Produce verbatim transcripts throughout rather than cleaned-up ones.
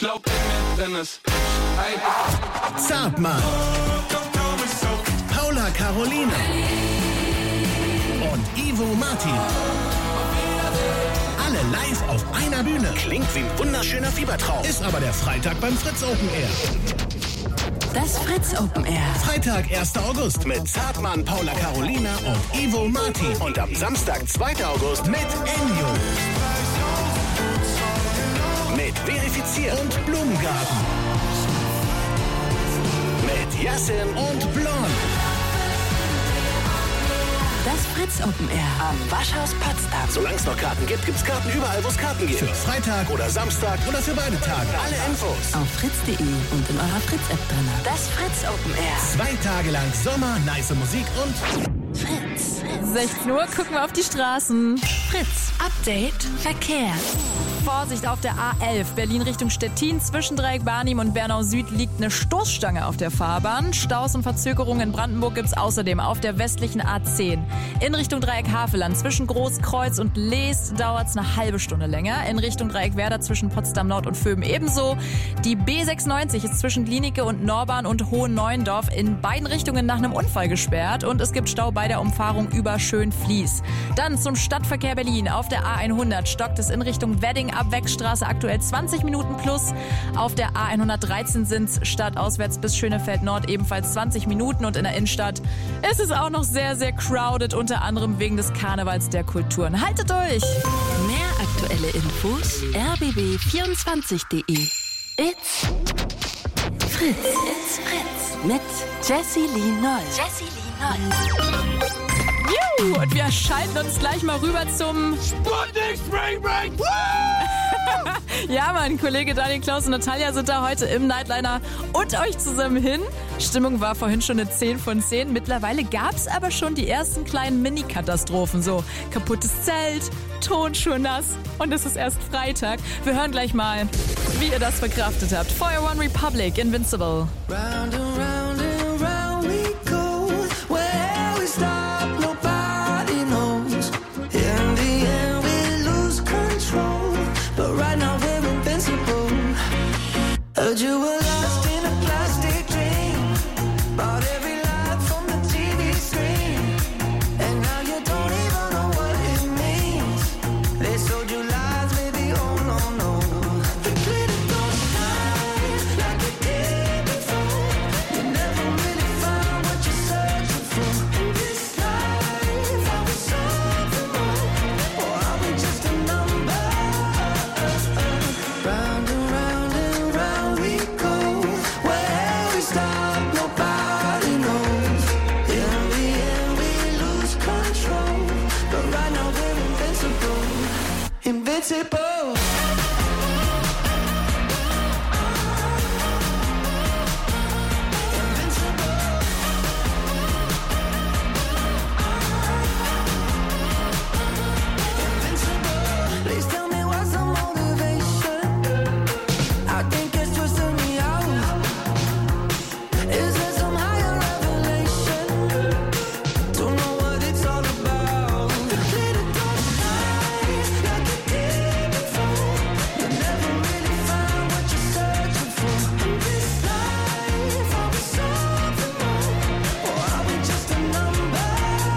glaub, in mir drin ist Ei. Zartmann. Paula Carolina. Und Ivo Martin. Alle live auf einer Bühne. Klingt wie ein wunderschöner Fiebertraum. Ist aber der Freitag beim Fritz Open Air. Das Fritz Open Air. Freitag, erster August mit Zartmann, Paula Carolina und Ivo Martin. Und am Samstag, zweiter August mit Enjo. Mit Verifiziert und Blumengarten. Mit Yassin und Blond. Das Fritz Open Air am Waschhaus Potsdam. Solange es noch Karten gibt, gibt's Karten überall, wo es Karten gibt. Für Freitag oder Samstag oder für beide Tage. Alle Infos auf fritz punkt de und in eurer Fritz-App drin. Das Fritz Open Air. Zwei Tage lang Sommer, nice Musik und Fritz. sechzehn Uhr, gucken wir auf die Straßen. Fritz. Update Verkehr. Vorsicht auf der A elf, Berlin Richtung Stettin. Zwischen Dreieck Barnim und Bernau Süd liegt eine Stoßstange auf der Fahrbahn. Staus und Verzögerungen in Brandenburg gibt's außerdem auf der westlichen A zehn. In Richtung Dreieck Havelland zwischen Großkreuz und Lees dauert's eine halbe Stunde länger. In Richtung Dreieck Werder zwischen Potsdam Nord und Vöben ebenso. Die B sechsundneunzig ist zwischen Glienicke und Norbahn und Hohen-Neuendorf in beiden Richtungen nach einem Unfall gesperrt. Und es gibt Stau bei der Umfahrung über Schönfließ. Dann zum Stadtverkehr Berlin. Auf der A hundert stockt es in Richtung Wedding ab Wegstraße aktuell zwanzig Minuten plus. Auf der A hundertdreizehn sind's stadtauswärts bis Schönefeld Nord ebenfalls zwanzig Minuten. Und in der Innenstadt ist es auch noch sehr, sehr crowded, unter anderem wegen des Karnevals der Kulturen. Haltet durch! Mehr aktuelle Infos r b b vierundzwanzig punkt de. It's Fritz. It's Fritz. Mit Jessie Lee Noll. Jessie Lee Noll. Juhu, und wir schalten uns gleich mal rüber zum Sputnik Spring Break! Ja, mein Kollege Daniel Klaus und Natalia sind da heute im Nightliner und euch zusammen hin. Stimmung war vorhin schon eine zehn von zehn. Mittlerweile gab's aber schon die ersten kleinen Mini-Katastrophen. So kaputtes Zelt, Tonschuhe nass und es ist erst Freitag. Wir hören gleich mal, wie ihr das verkraftet habt. Fire One Republic, Invincible. Round and round and round we go. Where we stop, nobody knows. In the end we lose control, but right now we're invincible. Heard you were lost in a plastic dream, bought every lie from the T V screen, and now you don't even know what it means. They sold you lies, baby, oh no, no. The glitter don't shine like it did before. You never really found what you're searching for. In this life, are we something more, or are we just a number? Round and round and round we go. Where we stop, nobody knows. In the end, we lose control, but right now we're invincible. Invincible. Please tell me what's the motivation. I think it's twisting me out. Is there some higher revelation? Don't know what it's all about. The glitter don't shine like it did before. You never really found what you're searching for. In this life, are we something more, or are we just a number?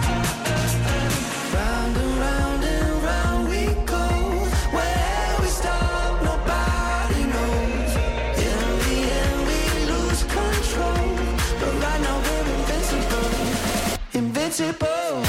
Round and round and round we go. Where we stop, nobody knows. In the end, we lose control, but right now we're invincible. Invincible.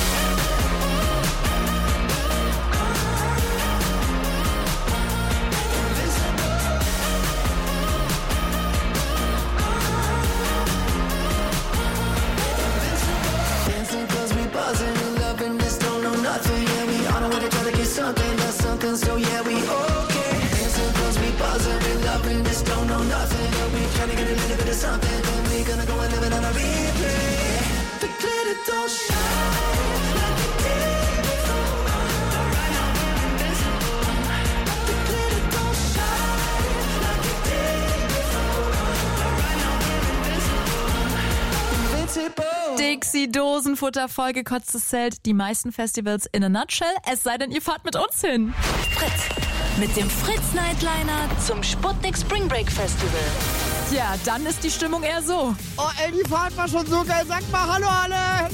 Dancing 'cause we buzzing and loving this, don't know nothing. Yeah, we on our way to try to get something, that's something, so yeah, we okay. Dancing 'cause we buzzing and loving this, don't know nothing. Yeah, we trying to get a little bit of something, then we gonna go and live it on a replay. The glitter don't shine like it did before, but right now we're invincible. The glitter don't shine like it did before, but right now we're invincible. Invincible. Dixie Dosenfutter, vollgekotztes Zelt, die meisten Festivals in a nutshell. Es sei denn, ihr fahrt mit uns hin. Fritz. Mit dem Fritz Nightliner zum Sputnik Spring Break Festival. Ja, dann ist die Stimmung eher so. Oh, ey, die Fahrt war schon so geil. Sag mal Hallo alle.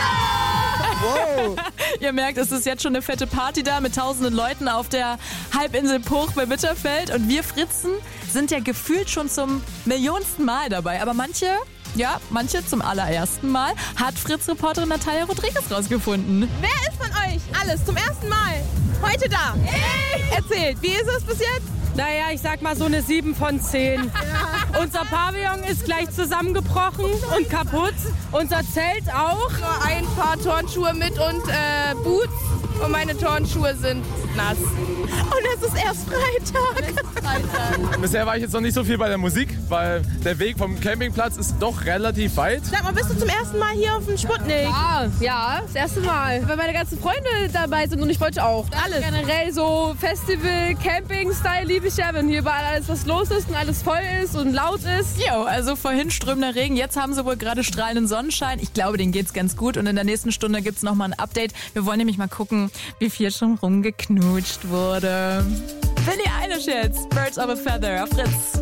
Wow. Ihr merkt, es ist jetzt schon eine fette Party da mit tausenden Leuten auf der Halbinsel Puch bei Bitterfeld. Und wir Fritzen sind ja gefühlt schon zum millionsten Mal dabei. Aber manche, ja, manche zum allerersten Mal, hat Fritz-Reporterin Natalia Rodriguez rausgefunden. Wer ist von euch alles zum ersten Mal heute da? Ich. Erzählt, wie ist es bis jetzt? Naja, ich sag mal so eine sieben von zehn. Ja. Unser Pavillon ist gleich zusammengebrochen und kaputt. Unser Zelt auch. Nur ein paar Turnschuhe mit und äh, Boots. Und meine Turnschuhe sind nass. Und es ist erst Freitag. Es ist Freitag. Bisher war ich jetzt noch nicht so viel bei der Musik, weil der Weg vom Campingplatz ist doch relativ weit. Sag mal, bist du zum ersten Mal hier auf dem Sputnik? Ja, ja, das erste Mal. Weil meine ganzen Freunde dabei sind und ich wollte auch. Alles. Generell so Festival, Camping-Style liebe ich ja, wenn hier überall alles was los ist und alles voll ist und laut ist. Jo, also vorhin strömender Regen, jetzt haben sie wohl gerade strahlenden Sonnenschein. Ich glaube, denen geht's ganz gut und in der nächsten Stunde gibt's nochmal ein Update. Wir wollen nämlich mal gucken, wie viel schon rumgeknutscht wurde. Billie Eilish jetzt, Birds of a Feather auf Fritz.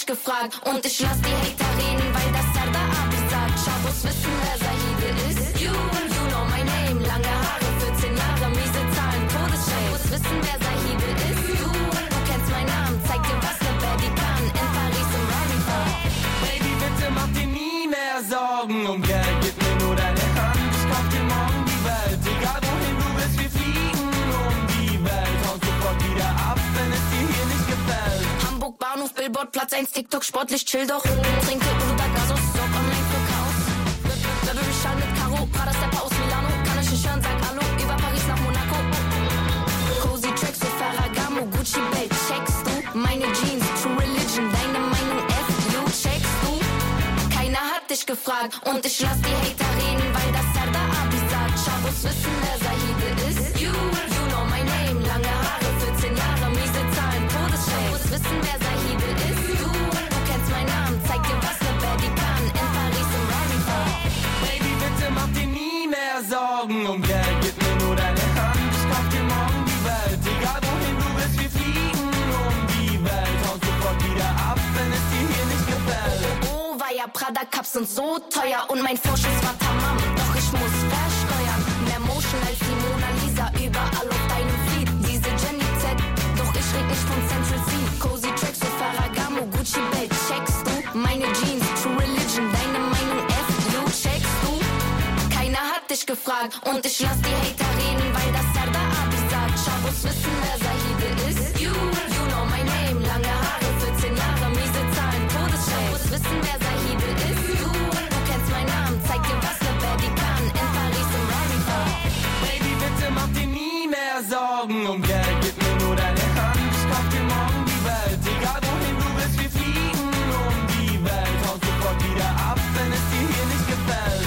Und ich lass die Hater reden, weil das Sarda Abi sagt. Schabos wissen, wer Sahide ist. You Sport, Platz eins, TikTok, sportlich, chill doch. Trinke Uda, Gasos, sorg online für Chaos. Burberry Schal mit Karo, Prada Stepper aus Milano. Kann euch nicht hören, sag Hallo, über Paris nach Monaco. Cozy Tracks für Ferragamo, Gucci Belt, checkst du? Meine Jeans, True Religion, deine Meinung F, you, checkst du? Keiner hat dich gefragt und ich lass die Hater reden, weil das Serdar Abi sagt. Schabos wissen, wer Zahide ist. You, you know my name, lange Haare, vierzehn Jahre, miese Zahlen, Todesschau. Schabos wissen, wer Zahide ist. You, du kennst meinen Namen, zeig dir, was ne Baddie kann. In Paris im Raritan. Baby, bitte mach dir nie mehr Sorgen um Geld. Gib mir nur deine Hand, ich kauf dir morgen die Welt. Egal wohin du bist, wir fliegen um die Welt. Haut sofort wieder ab, wenn es dir hier nicht gefällt. Oh, war ja Prada Cups sind so teuer und mein Vorschuss war tamam. Doch ich muss versteuern. Mehr Motion als die Mona Lisa, überall auf deinem Feed. Diese Jenny Z, doch ich red nicht von Central C. Cozy Tracks für Ferragamo, Gucci Belt, checkst du? Meine Jeans, True Religion, deine Meinung F, you, checkst du? Keiner hat dich gefragt und ich lass die Hater reden, weil das Serdar Abi sagt. Schabos wissen, wer Zahide ist. You, you know my name, lange Haare, vierzehn Jahre, miese Zahlen, Todesschau. Schabos wissen, wer Zahide ist. You, du kennst meinen Namen, zeig dir, was ne Baddie kann. In Paris im Raritan. Baby, bitte mach dir nie mehr Sorgen um Geld. Gib mir nur deine Hand, ich kauf dir morgen die Welt. Egal wohin du bist, wir fliegen um die Welt. Haut sofort wieder ab, wenn es dir hier nicht gefällt.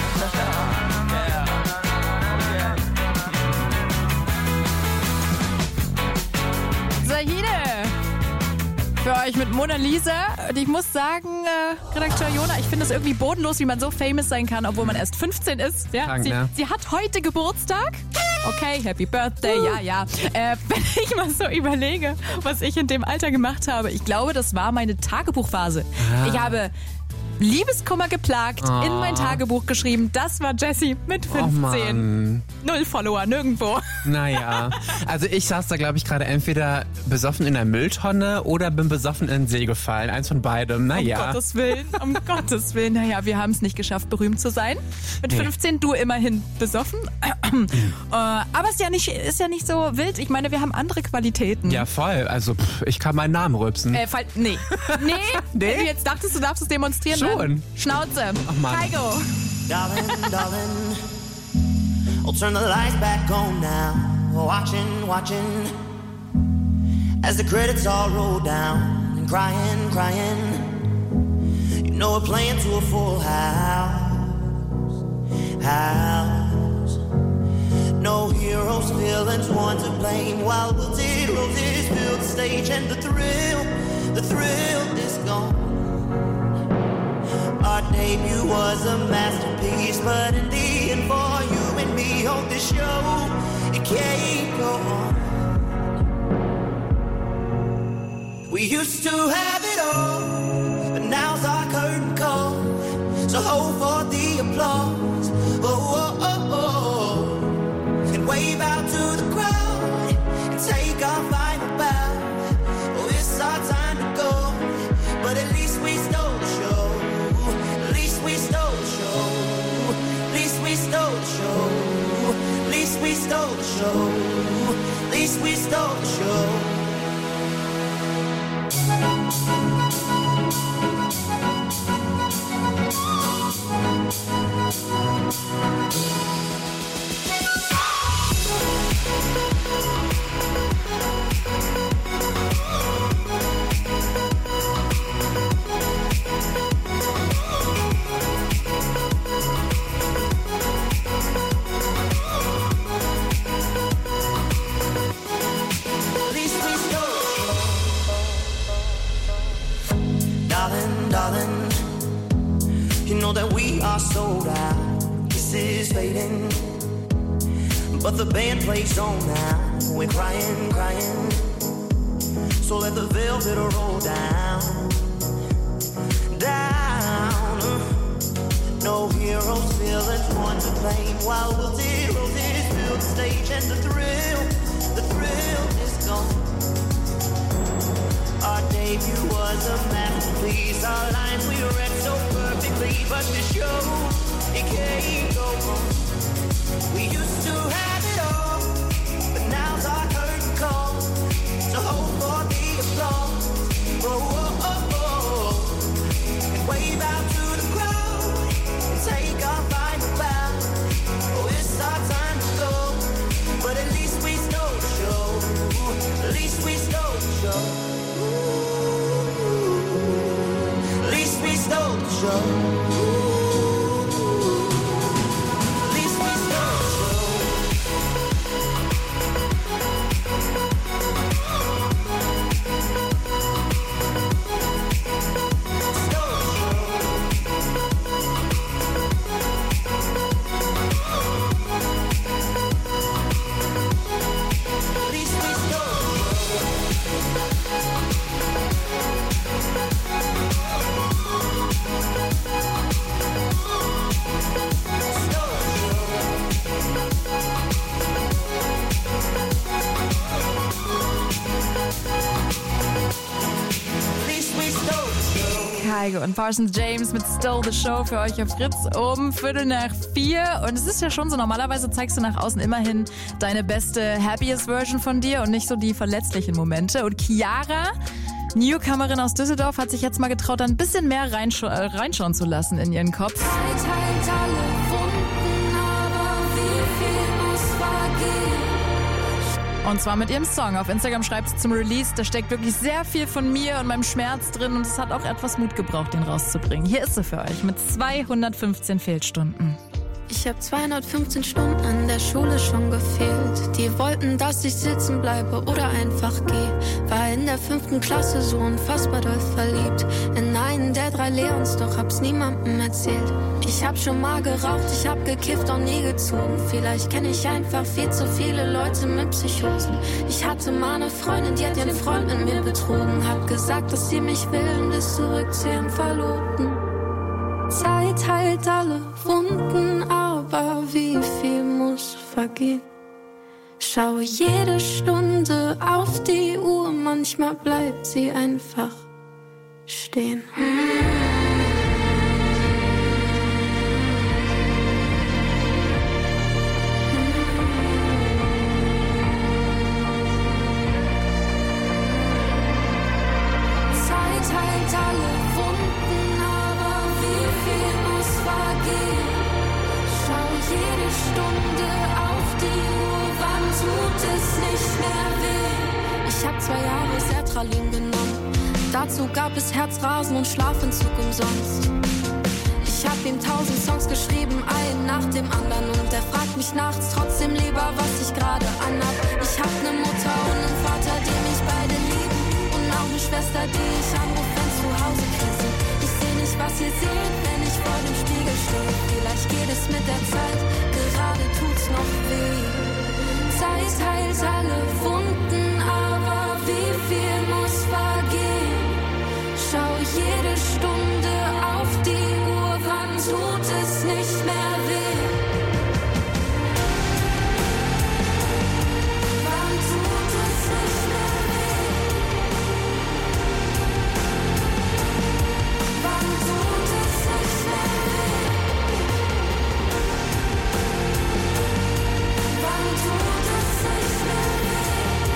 Zahide für euch mit Mona Lisa. Und ich muss sagen, äh, Redakteur Jona, ich finde es irgendwie bodenlos, wie man so famous sein kann, obwohl man erst fünfzehn ist. Ja, Krank, sie, ne? sie hat heute Geburtstag. Okay, Happy Birthday, uh. ja, ja. Äh, wenn ich mal so überlege, was ich in dem Alter gemacht habe, ich glaube, das war meine Tagebuchphase. Ah. Ich habe Liebeskummer geplagt, oh. in mein Tagebuch geschrieben. Das war Jessie mit fünfzehn. Oh Null Follower, nirgendwo. Naja, also ich saß da, glaube ich, gerade entweder besoffen in der Mülltonne oder bin besoffen in den See gefallen. Eins von beidem, naja. Um Gottes Willen, um Gottes Willen. Naja, wir haben es nicht geschafft, berühmt zu sein. Mit Nee. fünfzehn, du immerhin besoffen. äh, aber ist ja, nicht, ist ja nicht so wild. Ich meine, wir haben andere Qualitäten. Ja, voll. Also pff, ich kann meinen Namen rülpsen. Äh, fall, nee. Nee? Nee? Wenn du jetzt dachtest, du darfst es demonstrieren. Schon. Dann Schnauze. Ach Mann. Kaigo. Darling, darling, I'll turn the lights back on now. Watching, watching, as the credits all roll down. And crying, crying, you know we're playing to a full house. House. No heroes, villains, one to blame. While wilted roses fill the stage, and the thrill, the thrill is gone. Our debut was a masterpiece, but in the end, for you and me on this show, it can't go on. We used to have it all, but now's our curtain call. So hold for the applause, oh, oh, oh, oh. And wave out to the crowd and take our final bow. Oh, it's our time to go, but at least we stole the show. We stole the show. At least we stole the show. At least we stole the show. At least we stole the show. Darling, you know that we are sold out. This is fading, but the band plays on now. We're crying, crying, so let the velvet roll down, down. No heroes, villains, one to blame. While wilted roses fill the stage, and the thrill, the thrill is gone. Our debut was a masterpiece. Our lines we read so perfectly, but the show, it can't go on. We used to have it all, but now's our curtain call. So hold for the applause. Oh, oh, oh, oh. Feige und Parsons James mit Stole the Show für euch auf Fritz um Viertel nach vier. Und es ist ja schon so, normalerweise zeigst du nach außen immerhin deine beste, happiest Version von dir und nicht so die verletzlichen Momente. Und Chiara, Newcomerin aus Düsseldorf, hat sich jetzt mal getraut, ein bisschen mehr reinscha- äh, reinschauen zu lassen in ihren Kopf. Zeit heilt alle Wunden, aber wie viel muss vergehen? Und zwar mit ihrem Song. Auf Instagram schreibt sie zum Release, da steckt wirklich sehr viel von mir und meinem Schmerz drin und es hat auch etwas Mut gebraucht, den rauszubringen. Hier ist sie für euch mit zweihundertfünfzehn Fehlstunden. Ich hab zweihundertfünfzehn Stunden an der Schule schon gefehlt. Die wollten, dass ich sitzen bleibe oder einfach geh. War in der fünften Klasse so unfassbar doll verliebt in einen der drei Lehrens, doch hab's niemandem erzählt. Ich hab schon mal geraucht, ich hab gekifft, auch nie gezogen. Vielleicht kenn ich einfach viel zu viele Leute mit Psychosen. Ich hatte mal eine Freundin, die hat ihren Freund mit mir betrogen. Hab gesagt, dass sie mich will und ist zurück zu ihrem Verlobten. Zeit heilt alle Wunden, aber wie viel muss vergehen? Schaue jede Stunde auf die Uhr, manchmal bleibt sie einfach stehen. Zeit heilt alle Wunden, aber wie viel muss vergehen? Schau jede Stunde auf die Uhr, wann tut es nicht mehr weh? Ich hab zwei Jahre Sertralin genommen, dazu gab es Herzrasen und Schlafentzug umsonst. Ich hab ihm tausend Songs geschrieben, einen nach dem anderen, und er fragt mich nachts trotzdem lieber, was ich gerade anhab. Ich hab ne Mutter und einen Vater, die mich beide lieben, und auch ne Schwester, die ich anruf, wenn's zu Hause kriselt. Ich seh nicht, was ihr seht, wenn ich vor dem Spiegel stehe. Vielleicht geht es mit der Zeit, gerade tut's noch weh. Zeit heilt alle Wunden, aber wie viel muss vergehen? Schau jede Stunde auf die Uhr, wann tut es nicht mehr weh? Wann tut es nicht mehr weh? Wann tut es nicht mehr weh? Wann tut es nicht mehr weh?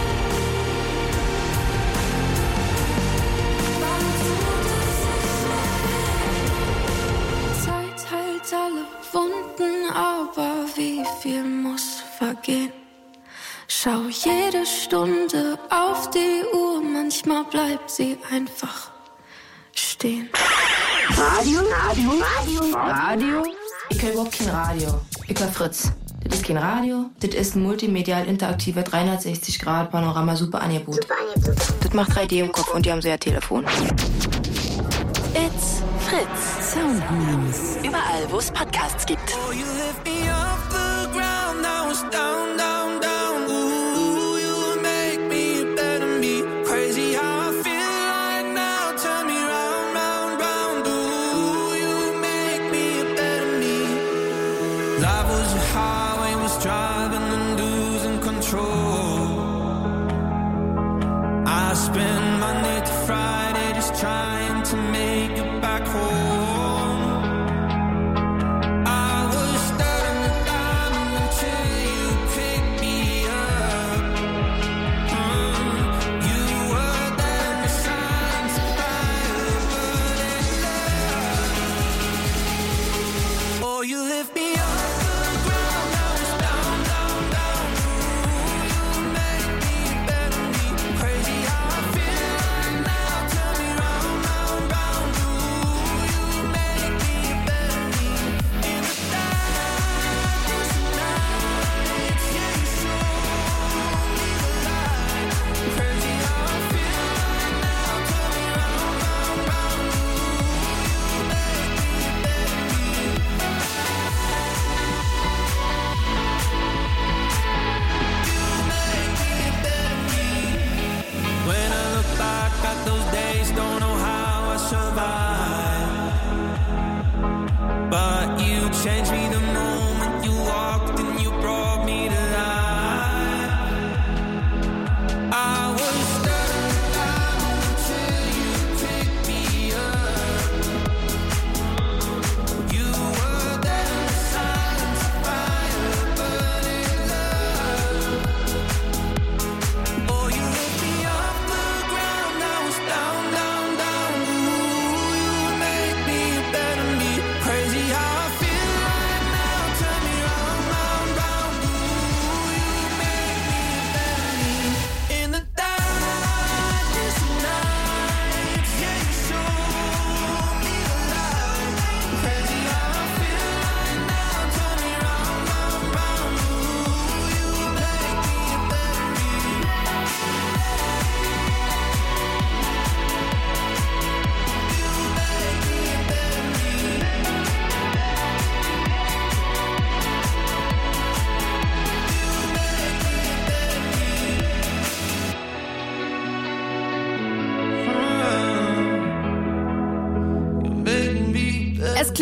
Wann tut es nicht mehr weh? Zeit heilt alle Wunden, aber wie viel muss vergehen? Schau jede Stunde auf die Uhr, manchmal bleibt sie einfach stehen. Radio? Radio? Radio? Radio? Ich höre überhaupt kein Radio. Ich höre Fritz. Das ist kein Radio, das ist ein multimedial interaktiver dreihundertsechzig Grad Panorama Super Angebot. Das macht drei D im Kopf und die haben so ein Telefon. It's Fritz. Sound News. Überall, wo es Podcasts gibt. Oh, you lift me off the ground, I was down, down, down. Ooh, you make me better me. Crazy how I feel right now. Turn me round, round, round. Ooh, you make me better me. Life was a highway, was driving and losing control. I spend Monday to Friday just trying to make it back home. I was starting to diamond until you picked me up. Mm, you were there in the silence of fire, burning love. Oh, you lift me off the ground, I was down, down, down. Ooh, you make me better me. Crazy how I feel right now. Turn me round,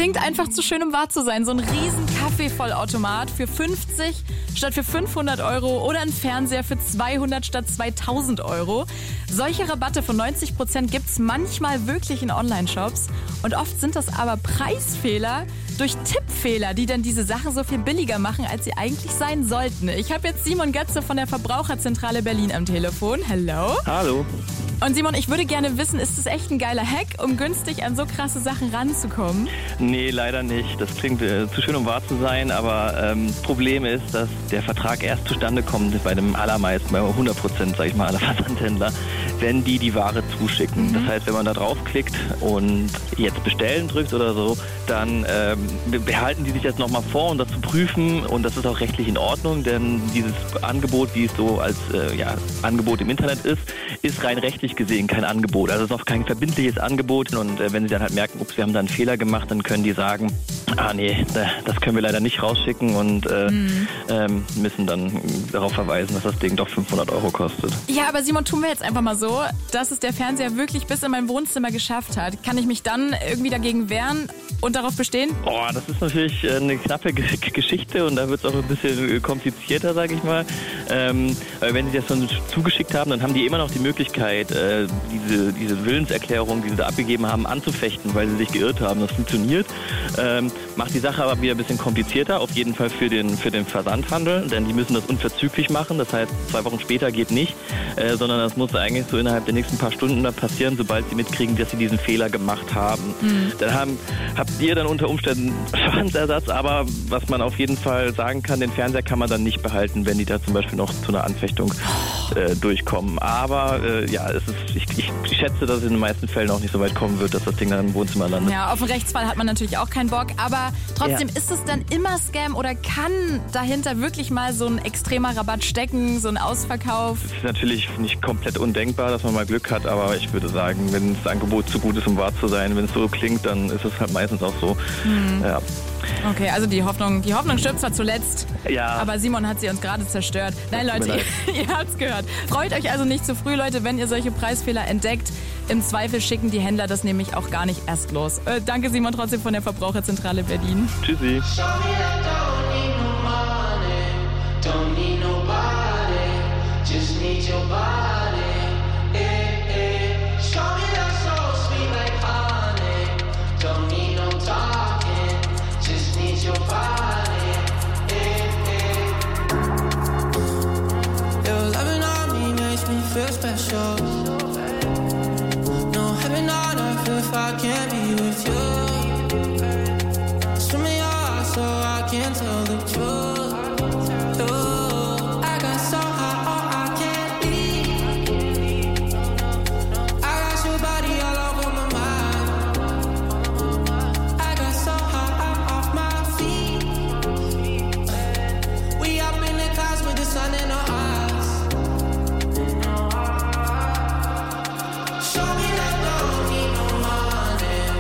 klingt einfach zu schön, um wahr zu sein. So ein riesen Kaffeevollautomat für fünfzig statt für fünfhundert Euro oder ein Fernseher für zweihundert statt zweitausend Euro. Solche Rabatte von neunzig Prozent gibt's manchmal wirklich in Online-Shops. Und oft sind das aber Preisfehler durch Tippfehler, die dann diese Sachen so viel billiger machen, als sie eigentlich sein sollten. Ich habe jetzt Simon Götze von der Verbraucherzentrale Berlin am Telefon. Hello. Hallo. Und Simon, ich würde gerne wissen, ist das echt ein geiler Hack, um günstig an so krasse Sachen ranzukommen? Nee, leider nicht. Das klingt äh, zu schön, um wahr zu sein, aber ähm, Problem ist, dass der Vertrag erst zustande kommt bei dem allermeisten, bei hundert Prozent, sag ich mal, aller Versandhändler, wenn die die Ware zuschicken. Mhm. Das heißt, wenn man da draufklickt und jetzt bestellen drückt oder so, dann ähm, behalten die sich jetzt nochmal vor, um das zu prüfen, und das ist auch rechtlich in Ordnung, denn dieses Angebot, wie es so als äh, ja, Angebot im Internet ist, ist rein rechtlich gesehen kein Angebot. Also es ist auch kein verbindliches Angebot, und äh, wenn sie dann halt merken, ups, wir haben da einen Fehler gemacht, dann können die sagen, ah nee, das können wir leider nicht rausschicken, und äh, mhm. ähm, müssen dann darauf verweisen, dass das Ding doch fünfhundert Euro kostet. Ja, aber Simon, tun wir jetzt einfach mal so, dass es der Fernseher wirklich bis in mein Wohnzimmer geschafft hat. Kann ich mich dann irgendwie dagegen wehren und darauf bestehen? Oh, das ist natürlich eine knappe Geschichte, und da wird es auch ein bisschen komplizierter, sage ich mal. Ähm, weil wenn sie das schon zugeschickt haben, dann haben die immer noch die Möglichkeit, äh, diese, diese Willenserklärung, die sie da abgegeben haben, anzufechten, weil sie sich geirrt haben. Das funktioniert. Ähm, macht die Sache aber wieder ein bisschen komplizierter, auf jeden Fall für den, für den Versandhandel, denn die müssen das unverzüglich machen. Das heißt, zwei Wochen später geht nicht, äh, sondern das muss eigentlich so innerhalb der nächsten paar Stunden dann passieren, sobald sie mitkriegen, dass sie diesen Fehler gemacht haben. Mhm. Dann haben, habt ihr dann unter Umständen Schadensersatz, aber was man auf jeden Fall sagen kann, den Fernseher kann man dann nicht behalten, wenn die da zum Beispiel noch zu einer Anfechtung äh, durchkommen. Aber äh, ja, es ist, ich, ich, ich schätze, dass es in den meisten Fällen auch nicht so weit kommen wird, dass das Ding dann im Wohnzimmer landet. Ja, auf einen Rechtsfall hat man natürlich auch keinen Bock, aber trotzdem, ja. Ist es dann immer Scam oder kann dahinter wirklich mal so ein extremer Rabatt stecken, so ein Ausverkauf? Es ist natürlich nicht komplett undenkbar, dass man mal Glück hat, aber ich würde sagen, wenn das Angebot zu gut ist, um wahr zu sein, wenn es so klingt, dann ist es halt meistens auch so. Mhm. Ja. Okay, also die Hoffnung, die Hoffnung stirbt zwar zuletzt, ja. aber Simon hat sie uns gerade zerstört. Nein, Leute, ihr, ihr habt's gehört. Freut euch also nicht zu früh, Leute, wenn ihr solche Preisfehler entdeckt. Im Zweifel schicken die Händler das nämlich auch gar nicht erst los. Äh, danke Simon trotzdem von der Verbraucherzentrale Berlin. Tschüssi. Feel special. No heaven on earth if I can't be with you. Swim me out so I can tell the truth. Ooh, I got so high, oh, I can't leave. I got your body all over my mind. I got so high, I'm off my feet. We up in the clouds with the sun in our eyes. Show me that don't need no money.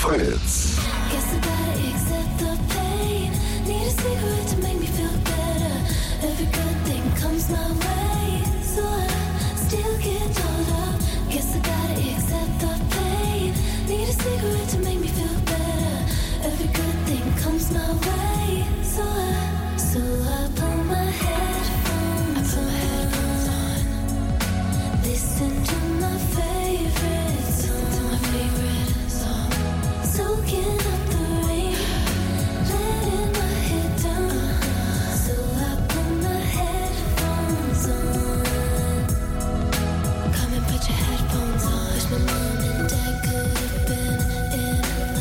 Fritz. Guess I gotta accept the pain. Need a cigarette to make me feel better. Every good thing comes my way, so I still get told up. Guess I gotta accept the pain. Need a cigarette to make me feel better. Every good thing comes my way, so I, so I put my headphones, I put my headphones on. Listen to my favorite song, to my favorite song. Soaking up the rain, letting my head down. So I put my headphones on. Come and put your headphones on. Wish my mom and dad could have been in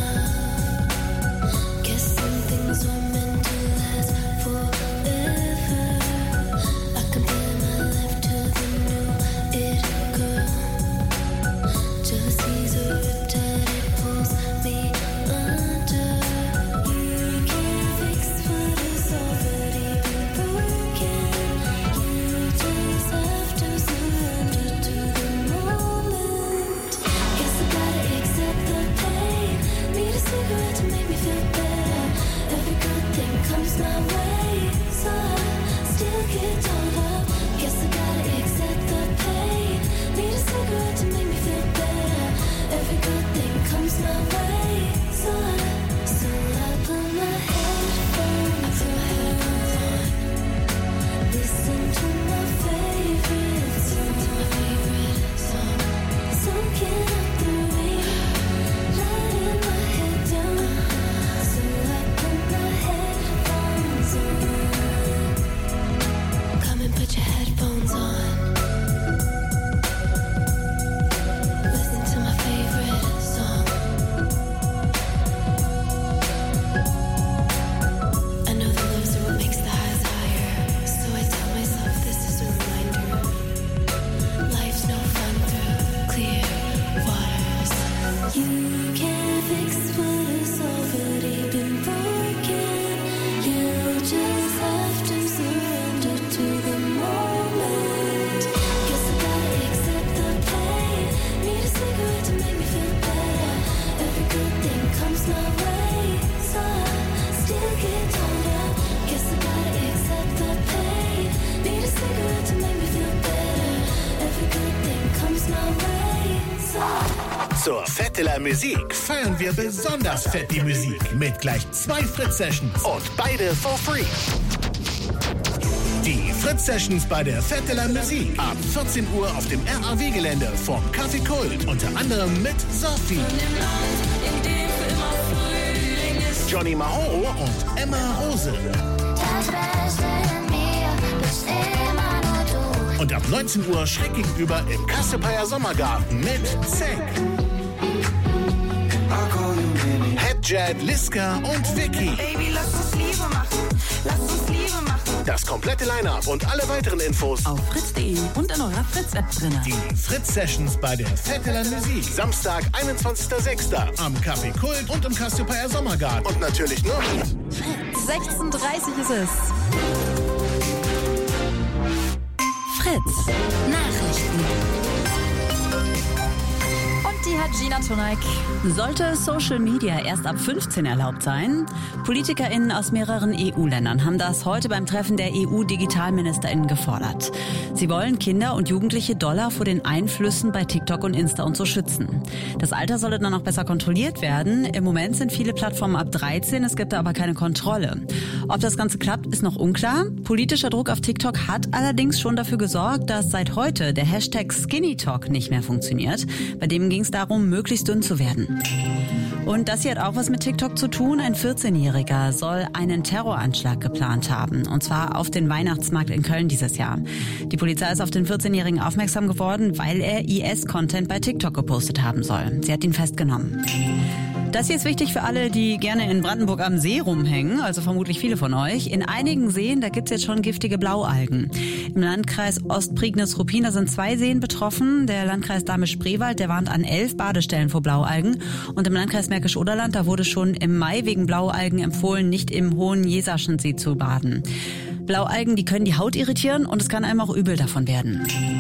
love. Guess some things were meant to last forever. I compare my life to the new it girl. Jealousy's a riptide, it pulls me under. You can't fix what has already been broken. You just have to surrender to the moment. Guess I gotta accept the pain. Need a cigarette to make me feel better. Every good thing comes my way, so I still get told up. Guess I gotta accept the pain. Need a cigarette to make me feel better. Every good thing comes my way, so I, so I put my headphones, I put my headphones on. Listen to my favorite song, to my favorite song. Soaking up the rain, letting my head down. So I put my headphones on. Come and put your headphones on. Listen to my favorite song. I know the lows are what makes the highs higher, so I tell myself this is a reminder. Life's no fun through clear waters. You can't fix what has already been broken. You just have to surrender to the moment. Guess I gotta accept the pain. Need a cigarette to make me feel better. Every good thing comes my way, so I still get told up. Guess I gotta accept the pain. Need a cigarette to make me feel better. Every good thing comes my way, so I Zur Vetteler Musik feiern wir besonders fett die Musik mit gleich zwei Fritz-Sessions und beide for free. Die Fritz-Sessions bei der Vetteler Musik ab vierzehn Uhr auf dem R A W-Gelände vom Café Kult, unter anderem mit Sophie, Johnny Mahoro und Emma Rose. Und ab neunzehn Uhr schräg gegenüber im Kassepayer Sommergarten mit Zack, Headjet, Liska und Vicky. Baby, lass uns Liebe machen. Lass uns Liebe machen. Das komplette Line-Up und alle weiteren Infos Auf fritz punkt de und in eurer Fritz-App drin. Die Fritz-Sessions bei der Vetteler Musik. Samstag, einundzwanzigster sechster am Café Kult und im Kassepayer Sommergarten. Und natürlich nur sechzehn Uhr dreißig ist es. Fritz Nachrichten. Und die hat Gina Toneik. Sollte Social Media erst ab fünfzehn erlaubt sein? PolitikerInnen aus mehreren E U-Ländern haben das heute beim Treffen der E U-DigitalministerInnen gefordert. Sie wollen Kinder und Jugendliche doller vor den Einflüssen bei TikTok und Insta und so schützen. Das Alter solle dann auch besser kontrolliert werden. Im Moment sind viele Plattformen ab dreizehn, es gibt da aber keine Kontrolle. Ob das Ganze klappt, ist noch unklar. Politischer Druck auf TikTok hat allerdings schon dafür gesorgt, dass seit heute der Hashtag SkinnyTalk nicht mehr funktioniert. Bei dem ging es darum, möglichst dünn zu werden. Und das hier hat auch was mit TikTok zu tun. Ein vierzehnjähriger soll einen Terroranschlag geplant haben. Und zwar auf den Weihnachtsmarkt in Köln dieses Jahr. Die Polizei ist auf den vierzehnjährigen aufmerksam geworden, weil er I S-Content bei TikTok gepostet haben soll. Sie hat ihn festgenommen. Das hier ist wichtig für alle, die gerne in Brandenburg am See rumhängen, also vermutlich viele von euch. In einigen Seen, da gibt's jetzt schon giftige Blaualgen. Im Landkreis Ostprignitz-Ruppin, da sind zwei Seen betroffen. Der Landkreis Dahme-Spreewald, der warnt an elf Badestellen vor Blaualgen. Und im Landkreis Märkisch-Oderland, da wurde schon im Mai wegen Blaualgen empfohlen, nicht im Hohen Jeserschen See zu baden. Blaualgen, die können die Haut irritieren und es kann einem auch übel davon werden.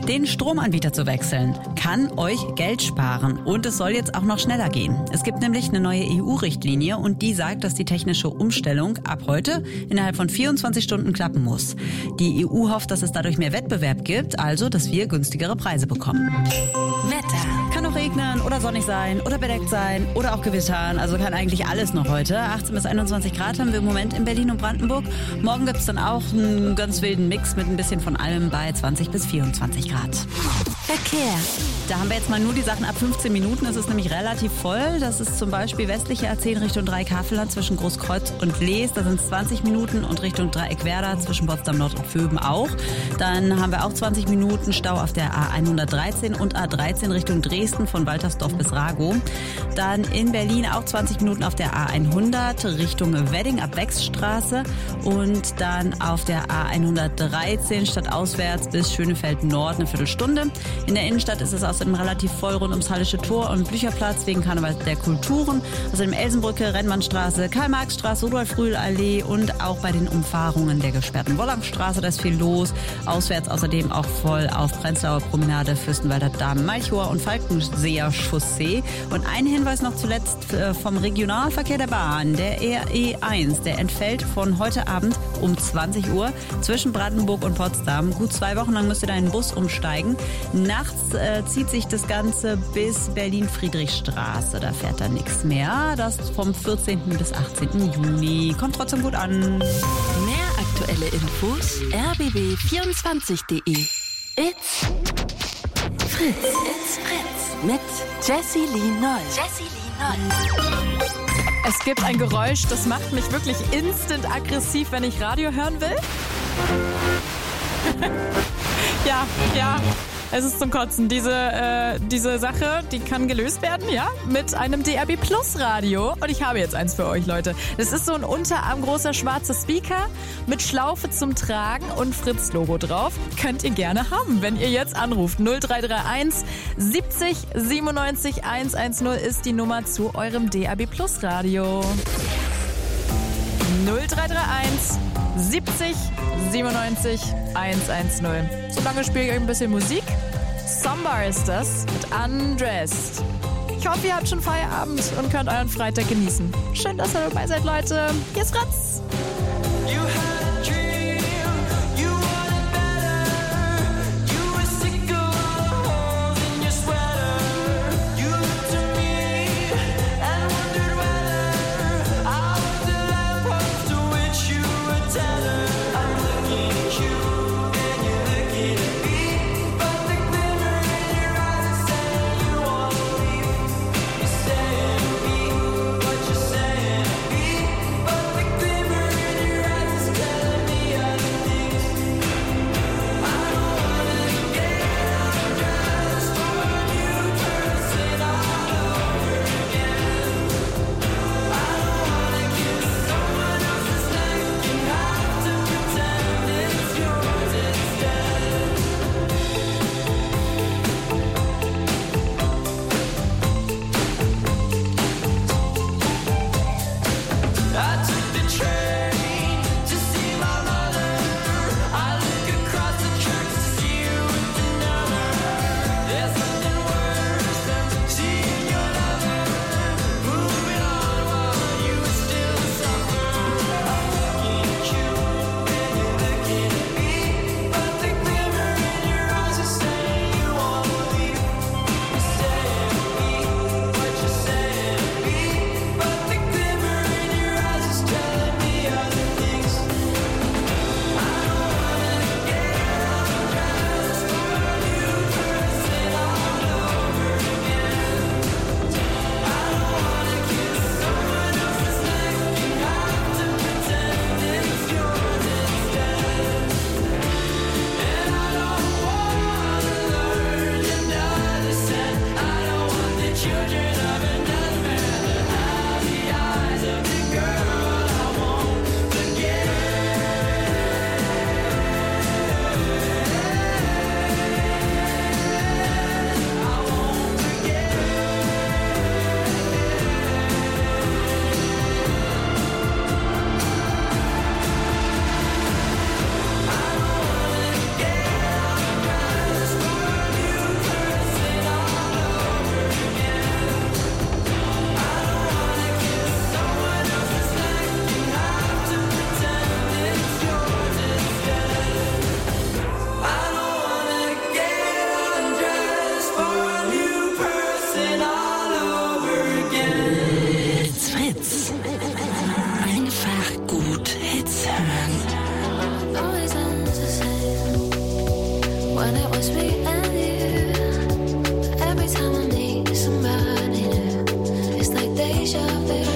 Den Stromanbieter zu wechseln kann euch Geld sparen und es soll jetzt auch noch schneller gehen. Es gibt nämlich eine neue E U-Richtlinie und die sagt, dass die technische Umstellung ab heute innerhalb von vierundzwanzig Stunden klappen muss. Die E U hofft, dass es dadurch mehr Wettbewerb gibt, also dass wir günstigere Preise bekommen. Wetter. Kann auch regnen oder sonnig sein oder bedeckt sein oder auch gewittern. Also kann eigentlich alles noch heute. achtzehn bis einundzwanzig Grad haben wir im Moment in Berlin und Brandenburg. Morgen gibt es dann auch einen ganz wilden Mix mit ein bisschen von allem bei zwanzig bis vierundzwanzig Grad. Verkehr. Da haben wir jetzt mal nur die Sachen ab fünfzehn Minuten. Es ist nämlich relativ voll. Das ist zum Beispiel westliche A zehn Richtung Dreieck-Havelland zwischen Großkreuz und Lees. Da sind es zwanzig Minuten und Richtung Dreieck-Werder zwischen Potsdam Nord und Vöben auch. Dann haben wir auch zwanzig Minuten Stau auf der A hundertdreizehn und A dreizehn Richtung Dresden von Waltersdorf bis Ragow. Dann in Berlin auch zwanzig Minuten auf der A hundert Richtung Wedding ab Wechsstraße und dann auf der A hundertdreizehn stadtauswärts bis Schönefeld Nord eine Viertelstunde. In der Innenstadt ist es außerdem relativ voll rund ums Hallische Tor und Blücherplatz wegen Karneval der Kulturen. Außerdem Elsenbrücke, Rennmannstraße, Karl-Marx-Straße, Rudolf-Rühl-Allee und auch bei den Umfahrungen der gesperrten Wollankstraße, da ist viel los. Auswärts außerdem auch voll auf Prenzlauer Promenade, Fürstenwalder Damm, Malchower und Falkenseer Chaussee. Und ein Hinweis noch zuletzt vom Regionalverkehr der Bahn, der R E eins, der entfällt von heute Abend um zwanzig Uhr zwischen Brandenburg und Potsdam. Gut zwei Wochen lang müsst ihr da in den Bus umsteigen. Nachts äh, zieht sich das Ganze bis Berlin-Friedrichstraße. Da fährt dann nichts mehr. Das vom vierzehnten bis achtzehnten Juni. Kommt trotzdem gut an. Mehr aktuelle Infos r b b vierundzwanzig punkt de. It's Fritz. It's Fritz. Mit Jessie Lee Noll. Jessie Lee Noll. Es gibt ein Geräusch, das macht mich wirklich instant aggressiv, wenn ich Radio hören will. ja, ja. Es ist zum Kotzen. Diese, äh, diese Sache, die kann gelöst werden, ja, mit einem D A B Plus Radio. Und ich habe jetzt eins für euch, Leute. Das ist so ein unterarmgroßer schwarzer Speaker mit Schlaufe zum Tragen und Fritz-Logo drauf. Könnt ihr gerne haben, wenn ihr jetzt anruft. null drei drei eins siebzig siebenundneunzig hundertzehn ist die Nummer zu eurem D A B Plus Radio. null drei drei eins siebzig siebenundneunzig hundertzehn. So lange spiele ich euch ein bisschen Musik. Sombar ist das mit Undressed. Ich hoffe, ihr habt schon Feierabend und könnt euren Freitag genießen. Schön, dass ihr dabei seid, Leute. Hier ist Fritz. Saying be, but the glimmer in your eyes is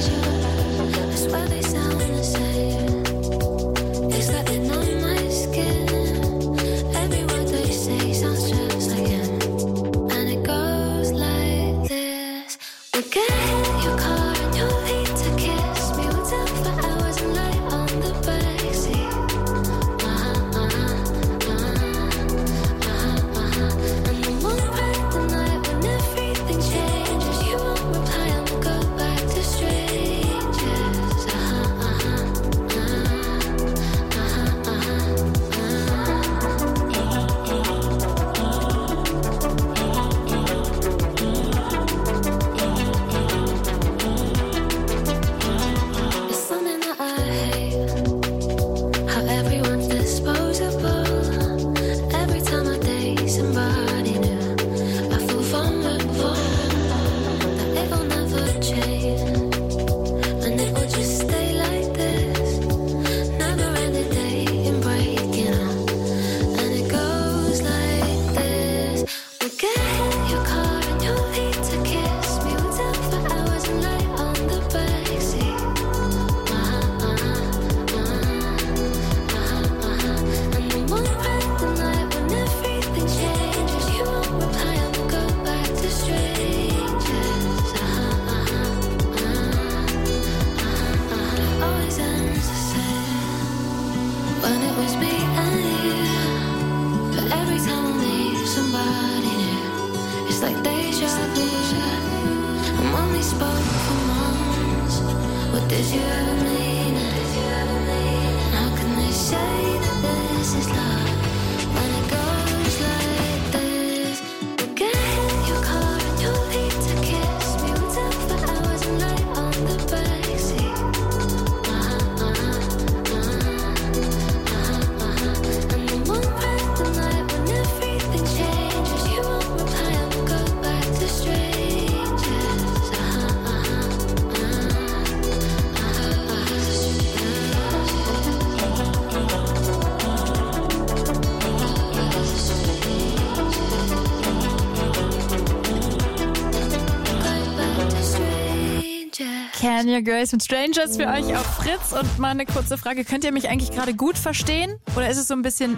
Kenya Grace mit Strangers für euch auf Fritz. Und mal eine kurze Frage, könnt ihr mich eigentlich gerade gut verstehen? Oder ist es so ein bisschen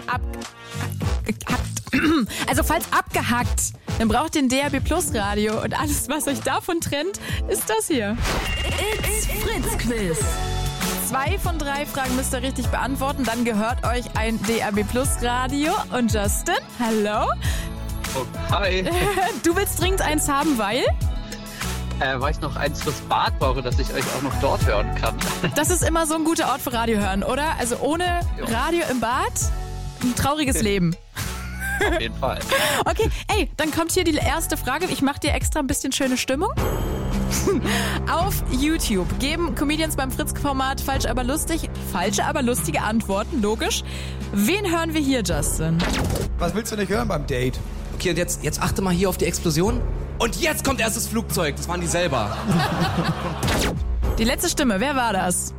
abgehackt? Also falls abgehackt, dann braucht ihr ein D A B Plus Radio. Und alles, was euch davon trennt, ist das hier. It's Fritz Quiz. Zwei von drei Fragen müsst ihr richtig beantworten. Dann gehört euch ein D A B Plus Radio. Und Justin, hallo. Oh, hi. Du willst dringend eins haben, weil? Äh, weil ich noch eins fürs Bad brauche, dass ich euch auch noch dort hören kann. Das ist immer so ein guter Ort für Radio hören, oder? Also ohne Radio im Bad, ein trauriges Leben. Auf jeden Fall. Okay, ey, dann kommt hier die erste Frage. Ich mache dir extra ein bisschen schöne Stimmung. Auf YouTube geben Comedians beim Fritz-Format falsch aber lustig, falsche aber lustige Antworten, logisch. Wen hören wir hier, Justin? Was willst du nicht hören beim Date? Okay, und jetzt, jetzt achte mal hier auf die Explosion. Und jetzt kommt erstes Flugzeug. Das waren die selber. Die letzte Stimme, wer war das?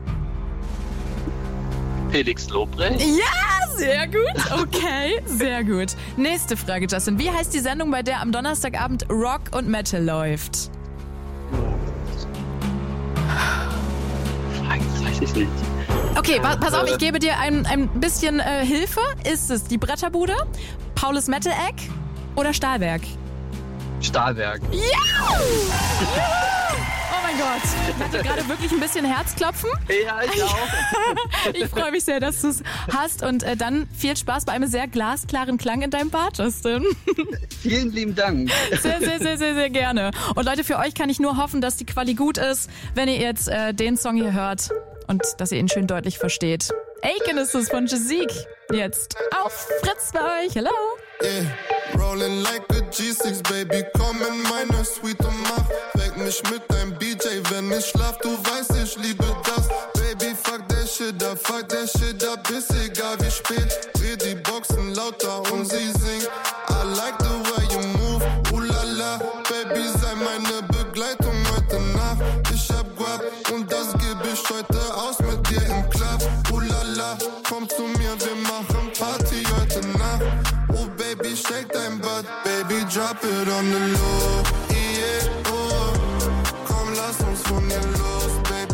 Felix Lobrecht. Ja, sehr gut. Okay, sehr gut. Nächste Frage, Justin. Wie heißt die Sendung, bei der am Donnerstagabend Rock und Metal läuft? Das weiß ich nicht. Okay, pa- pass auf, ich gebe dir ein, ein bisschen äh, Hilfe. Ist es die Bretterbude, Paulus Metal Egg oder Stahlwerk? Stahlwerk. Ja! Oh mein Gott. Ich hatte gerade wirklich ein bisschen Herzklopfen. Ja, ich auch. Ich freue mich sehr, dass du es hast. Und äh, dann viel Spaß bei einem sehr glasklaren Klang in deinem Bad, Justin. Vielen lieben Dank. Sehr, sehr, sehr, sehr, sehr gerne. Und Leute, für euch kann ich nur hoffen, dass die Quali gut ist, wenn ihr jetzt äh, den Song hier hört und dass ihr ihn schön deutlich versteht. Aiken ist es von Jazik. Jetzt auf Fritz bei euch. Hello. Yeah, rolling like a G six, Baby, komm in meine Suite und mach Weck mich mit deinem B J, wenn ich schlaf, du weißt, ich liebe das. Baby, fuck der Shit up, fuck der Shit up, ist egal wie spät. Dreh die Boxen lauter und sie singt. I like the way you move, ooh la la. Baby, sei meine Begleitung heute Nacht. Ich hab Guap und das geb ich heute aus mit dir im Club. Ooh la la, komm zu mir, wir machen Party heute Nacht. Oh baby, shake dein Butt, baby, drop it on the low. Yeah, oh, komm, lass uns von hier los, baby.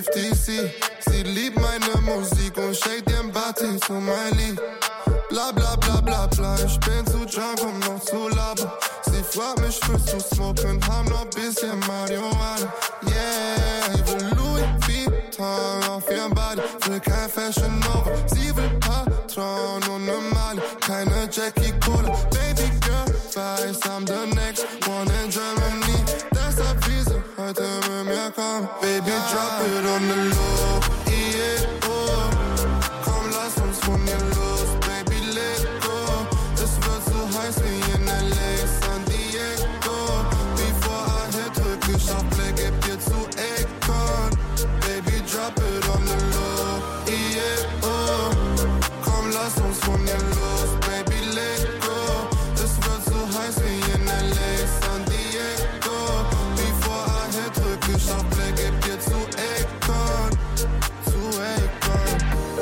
fünfzig C. Sie liebt meine Musik und shake den Body zu mein Lied. Bla bla bla bla bla, ich bin zu drunk, um noch zu labern. Sie fragt mich, willst du smoken, haben noch bisschen Marihuana. Yeah, ich will Louis Vuitton auf ihrem Body, will kein Fashion Nova. Sie will Patron und ne Mali, keine Jackie Cola. Baby girl, weiß, I'm the next one in Germany. Deshalb will sie heute mit mir kommen. Baby, drop it on the low, yeah, oh. Komm, lass uns von hier los, baby, let go. Es wird so heiß wie in L A, San Diego. Before I hit, drück ich auf Play, geb dir zu Akon. Baby, drop it on the low, yeah, oh. Komm, lass uns von hier los, baby, let go. Es wird so heiß wie in L A, San Diego. Before I hit, drück ich auf Play, geb dir zu Akon. Zu Akon.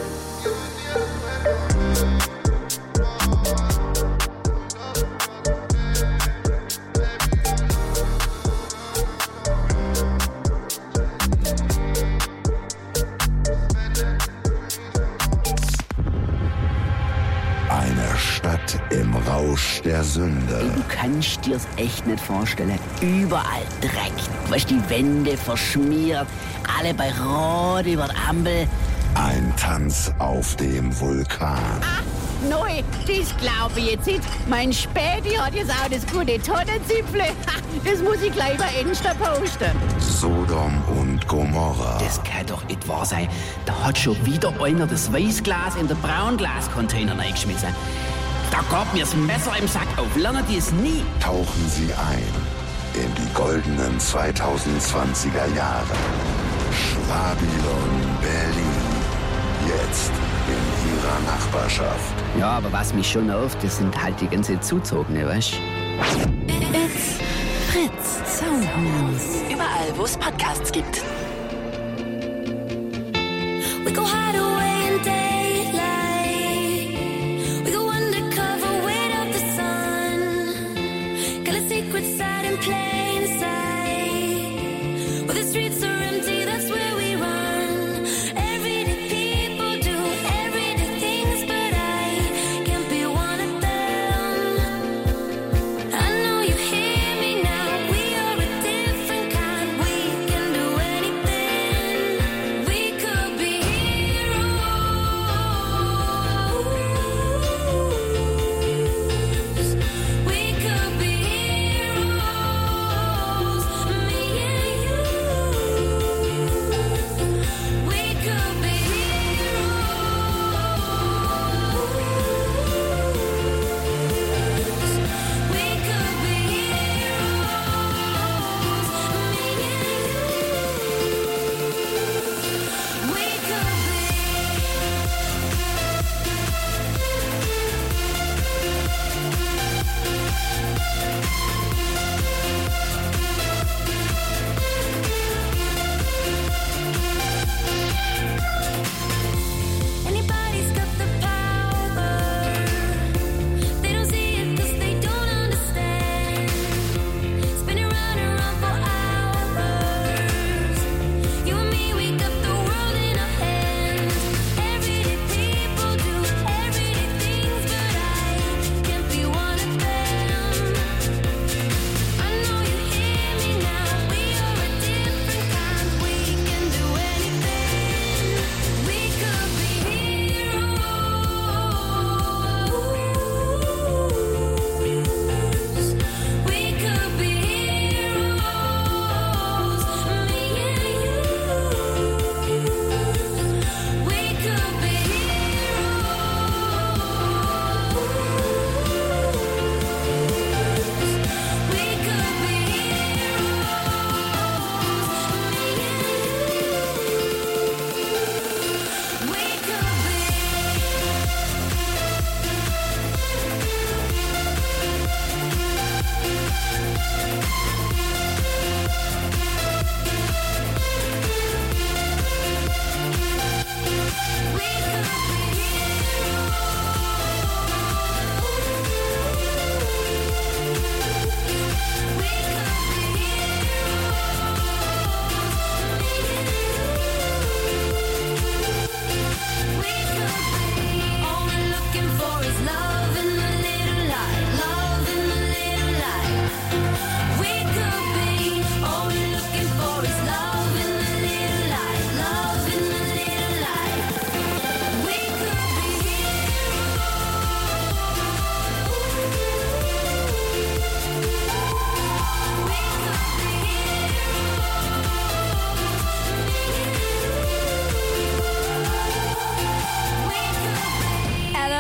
Eine Stadt im Rausch der Sünde. Ey, du kannst dir's echt nicht vorstellen. Überall Dreck. Du weißt, die Wände verschmiert, alle bei Rot über die Ampel. Ein Tanz auf dem Vulkan. Neu, das glaube ich jetzt nicht. Mein Späti hat jetzt auch das gute Tonnenzipfle. Das muss ich gleich bei Insta posten. Sodom und Gomorra. Das kann doch nicht wahr sein. Da hat schon wieder einer das Weißglas in den Braunglascontainer reingeschmissen. Da gab mir das Messer im Sack auf. Lernen die es nie. Tauchen Sie ein in die goldenen zweitausendzwanziger Jahre. Schwabylon Berlin. Jetzt in Ihrer Nachbarschaft. Ja, aber was mich schon nervt, das sind halt die ganze Zuzogene, weißt du? It's Fritz Soundhouse. Überall, wo es Podcasts gibt. We go hide away in daylight. We go undercover, wait out the sun. Got a secret side in plain sight. Where the streets are empty, that's where we run. Everyday people do everyday things, but I can't be one of them. I know you hear me now. We are a different kind. We can do anything. We could be heroes.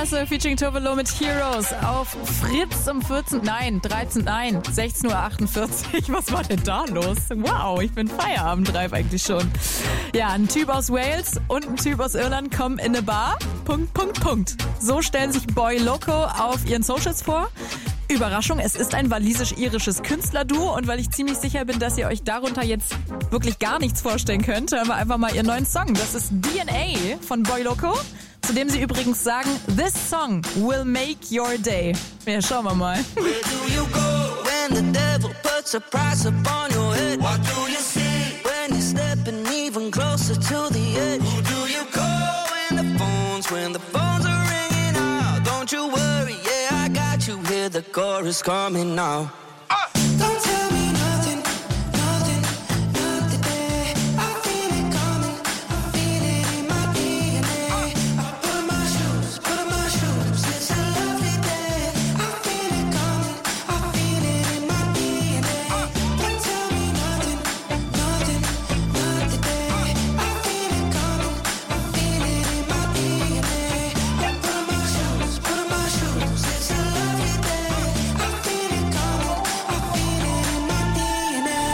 Straße featuring Tovelo mit Heroes auf Fritz um vierzehn, nein, dreizehn, nein, sechzehn Uhr achtundvierzig. Was war denn da los? Wow, ich bin feierabendreif eigentlich schon. Ja, ein Typ aus Wales und ein Typ aus Irland kommen in eine Bar. Punkt, Punkt, Punkt. So stellen sich Boy Loco auf ihren Socials vor. Überraschung, es ist ein walisisch-irisches Künstlerduo und weil ich ziemlich sicher bin, dass ihr euch darunter jetzt wirklich gar nichts vorstellen könnt, hören wir einfach mal ihren neuen Song. Das ist D N A von Boy Loco, zu dem sie übrigens sagen, this song will make your day. Ja, schauen wir mal. Where do you go when the devil puts a price upon your head? What do you see when you're stepping even closer to the edge? Who do you call when the phones, when the phones are ringing out? Don't you worry, yeah, I got you here, the chorus coming now. Uh. Don't tell me nothing, nothing, not today. I feel it coming, I feel it in my D N A. I put on my shoes, put on my shoes, it's a lovely day. I feel it coming, I feel it in my D N A. Don't tell me nothing, nothing, not today. I feel it coming, I feel it in my D N A. I put on my shoes, put on my shoes, it's a lovely day. I feel it coming, I feel it in my D N A.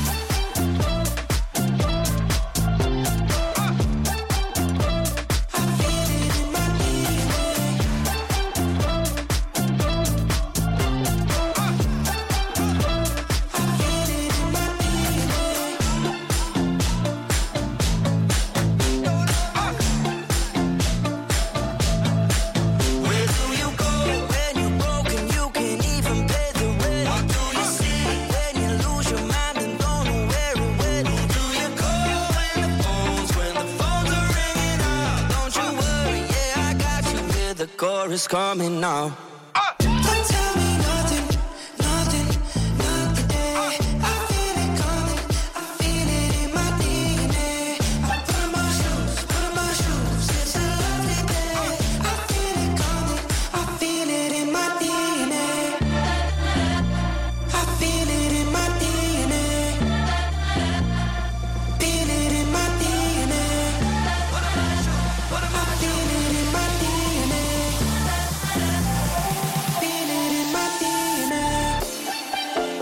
Where do you go when you're broken? You can't even pay the rent. What do you see when you lose your mind and don't know where it went? Who do you call when the phones, when the phones are ringing out? Don't you worry, yeah, I got you here. The chorus coming now. Don't tell me nothing, nothing, not today. I feel it coming, I feel it in my D N A. I put on my shoes, put on my shoes, it's a lovely day. I feel it coming, I feel it in my D N A. I feel it in my D N A. Feel it in my D N A. I feel it in my D N A. Feel it in my D N A.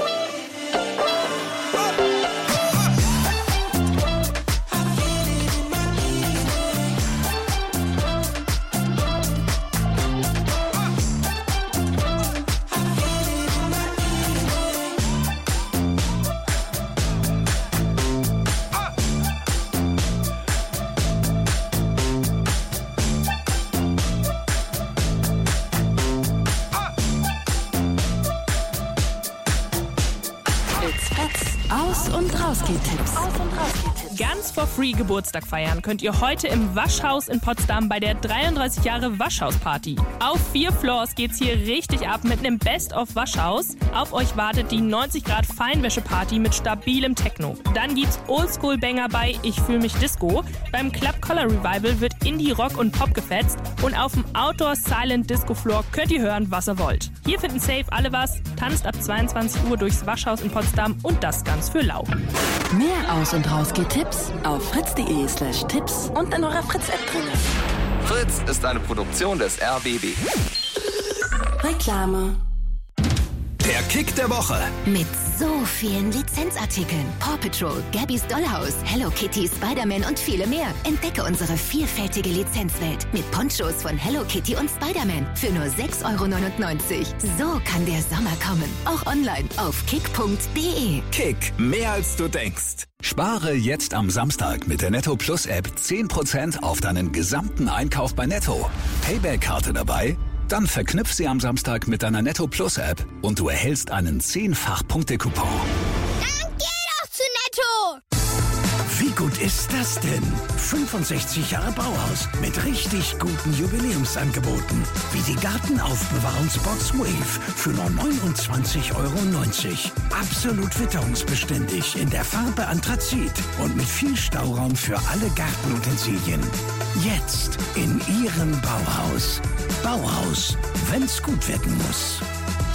It's Fritz. Aus- und Rausgeht-Tipps. Ganz for free Geburtstag feiern könnt ihr heute im Waschhaus in Potsdam bei der dreiunddreißig Jahre Waschhaus-Party. Auf vier Floors geht's hier richtig ab mit einem Best-of-Waschhaus. Auf euch wartet die neunzig Grad Feinwäsche-Party mit stabilem Techno. Dann gibt's Oldschool-Banger bei Ich fühl mich Disco. Beim Club Color Revival wird Indie-Rock und Pop gefetzt. Und auf dem Outdoor Silent Disco Floor könnt ihr hören, was ihr wollt. Hier finden safe alle was, tanzt ab zweiundzwanzig Uhr durchs Waschhaus in Potsdam und das ganz für lau. Mehr Aus- und Rausgeht-Tipps auf fritz.de slash Tipps und in eurer Fritz-App drin. Fritz ist eine Produktion des R B B. Reklame. Der Kick der Woche. Mit so vielen Lizenzartikeln. Paw Patrol, Gabby's Dollhouse, Hello Kitty, Spider-Man und viele mehr. Entdecke unsere vielfältige Lizenzwelt mit Ponchos von Hello Kitty und Spider-Man für nur sechs Euro neunundneunzig. So kann der Sommer kommen. Auch online auf kick punkt de. Kick, mehr als du denkst. Spare jetzt am Samstag mit der Netto Plus App zehn Prozent auf deinen gesamten Einkauf bei Netto. Payback-Karte dabei? Dann verknüpf sie am Samstag mit deiner Netto Plus App und du erhältst einen zehnfach-Punkte-Coupon. Dann geh doch zu Netto! Wie gut ist das denn? fünfundsechzig Jahre Bauhaus mit richtig guten Jubiläumsangeboten. Wie die Gartenaufbewahrungsbox Wave für nur neunundzwanzig Euro neunzig. Absolut witterungsbeständig in der Farbe Anthrazit und mit viel Stauraum für alle Gartenutensilien. Jetzt in Ihrem Bauhaus. Bauhaus, wenn's gut werden muss.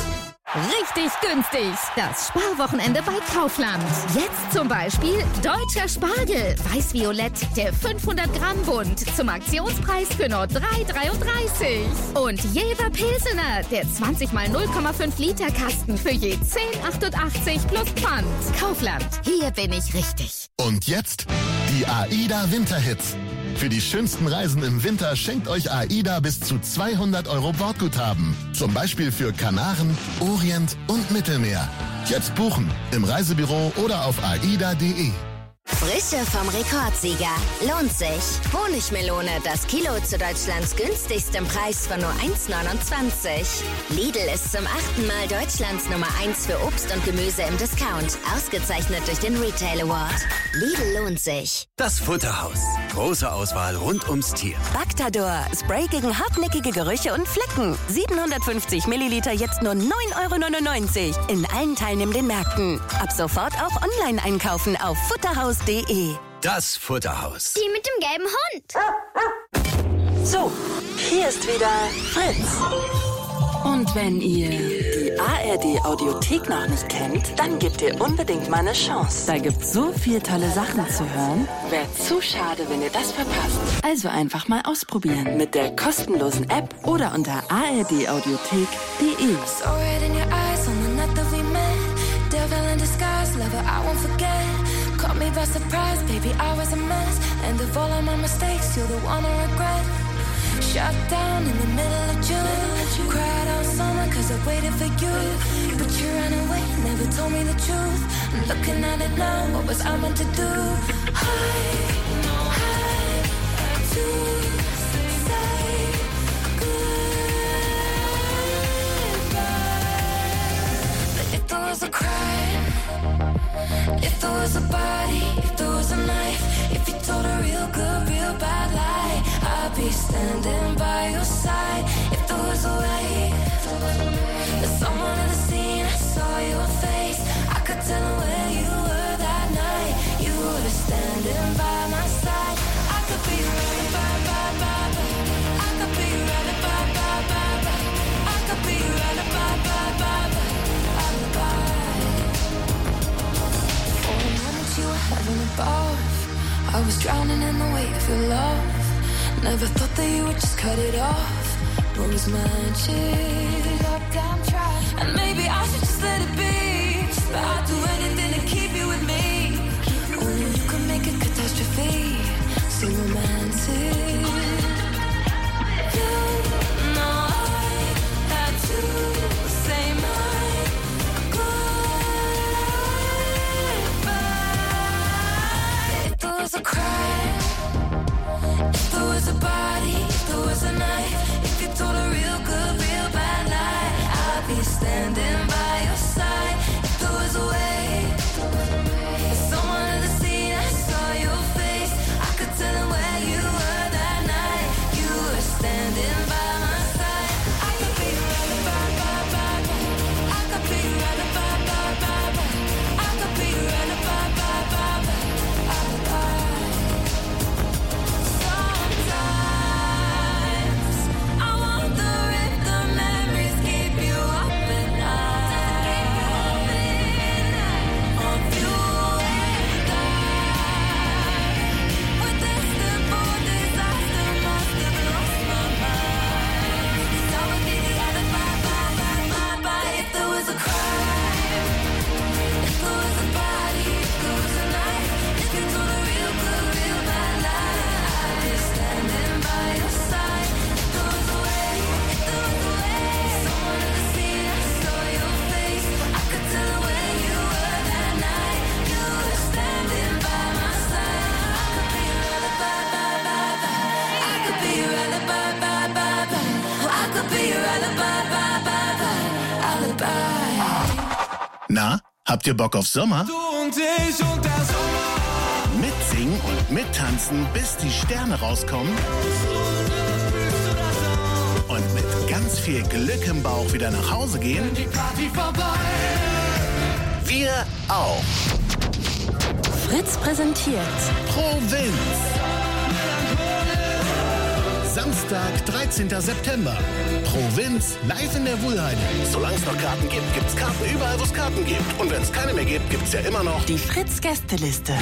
Richtig günstig. Das Sparwochenende bei Kaufland. Jetzt zum Beispiel deutscher Spargel. Weiß-Violett, der fünfhundert Gramm Bund. Zum Aktionspreis für nur drei dreiunddreißig. Und Jever Pilsener, der zwanzig mal null Komma fünf Liter Kasten für je zehn achtundachtzig plus Pfand. Kaufland, hier bin ich richtig. Und jetzt die AIDA Winterhits. Für die schönsten Reisen im Winter schenkt euch AIDA bis zu zweihundert Euro Bordguthaben. Zum Beispiel für Kanaren, Orient und Mittelmeer. Jetzt buchen im Reisebüro oder auf aida punkt de. Frische vom Rekordsieger. Lohnt sich. Honigmelone, das Kilo zu Deutschlands günstigstem Preis von nur eins neunundzwanzig. Lidl ist zum achten Mal Deutschlands Nummer eins für Obst und Gemüse im Discount. Ausgezeichnet durch den Retail Award. Lidl lohnt sich. Das Futterhaus. Große Auswahl rund ums Tier. Bactador. Spray gegen hartnäckige Gerüche und Flecken. siebenhundertfünfzig Milliliter jetzt nur neun Euro neunundneunzig. In allen teilnehmenden Märkten. Ab sofort auch online einkaufen auf futterhaus punkt de. Das Futterhaus. Die mit dem gelben Hund. So, hier ist wieder Fritz. Und wenn ihr die A R D-Audiothek noch nicht kennt, dann gebt ihr unbedingt mal eine Chance. Da gibt's so viel tolle Sachen zu hören. Wäre zu schade, wenn ihr das verpasst. Also einfach mal ausprobieren mit der kostenlosen App oder unter a r d audiothek punkt de. Caught me by surprise, baby, I was a mess. And of all of my mistakes, you're the one I regret. Shut down in the middle of June. Cried all summer cause I waited for you. But you ran away, never told me the truth. Looking at it now, what was I meant to do? I know I had to say goodbye. But if there was a crime, if there was a body, if there was a knife, if you told a real good, real bad lie, I'd be standing by your side. If there was a way that someone had seen, I saw your face, I could tell where you were that night. You were standing by my side. I could be right by, by, by, by. I could be right by, by, by, by. I could be right by, by, by, by. You were having a bath. I was drowning in the weight of your love. Never thought that you would just cut it off. Rose magic, goddamn try. And maybe I should just let it be. But I'd do anything to keep you with me. Only you could make a catastrophe so romantic. You know I had to say my a crime, if there was a body, if there was a knife, if you told a real good, real bad lie, I'd be standing by your side. If there was a way, if someone had seen, I saw your face, I could tell where you were that night. You were standing by my side. I could be right by, by, by, by. I could be right by, by, by, by. I could be right by, by, by, by. Na, habt ihr Bock auf Sommer? Du und ich und der Sommer. Mitsingen und mittanzen, bis die Sterne rauskommen. Und mit ganz viel Glück im Bauch wieder nach Hause gehen. Die Party vorbei. Wir auch. Fritz präsentiert Provinz. Samstag, dreizehnten September. Provinz live in der Wuhlheide. Solange es noch Karten gibt, gibt's Karten überall, wo es Karten gibt. Und wenn es keine mehr gibt, gibt's ja immer noch die Fritz-Gästeliste.